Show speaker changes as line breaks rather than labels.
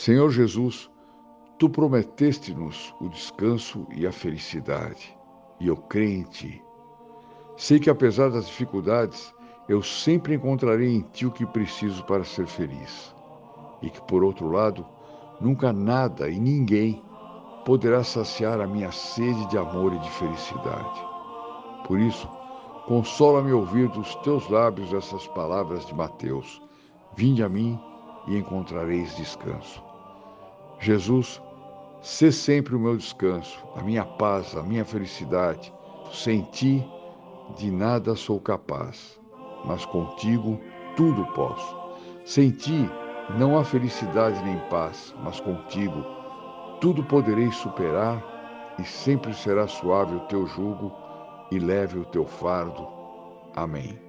Senhor Jesus, tu prometeste-nos o descanso e a felicidade, e eu creio em ti. Sei que apesar das dificuldades, eu sempre encontrarei em ti o que preciso para ser feliz. E que, por outro lado, nunca nada e ninguém poderá saciar a minha sede de amor e de felicidade. Por isso, consola-me ouvir dos teus lábios essas palavras de Mateus: Vinde a mim e encontrareis descanso. Jesus, sê sempre o meu descanso, a minha paz, a minha felicidade. Sem ti, de nada sou capaz, mas contigo tudo posso. Sem ti, não há felicidade nem paz, mas contigo tudo poderei superar e sempre será suave o teu jugo e leve o teu fardo. Amém.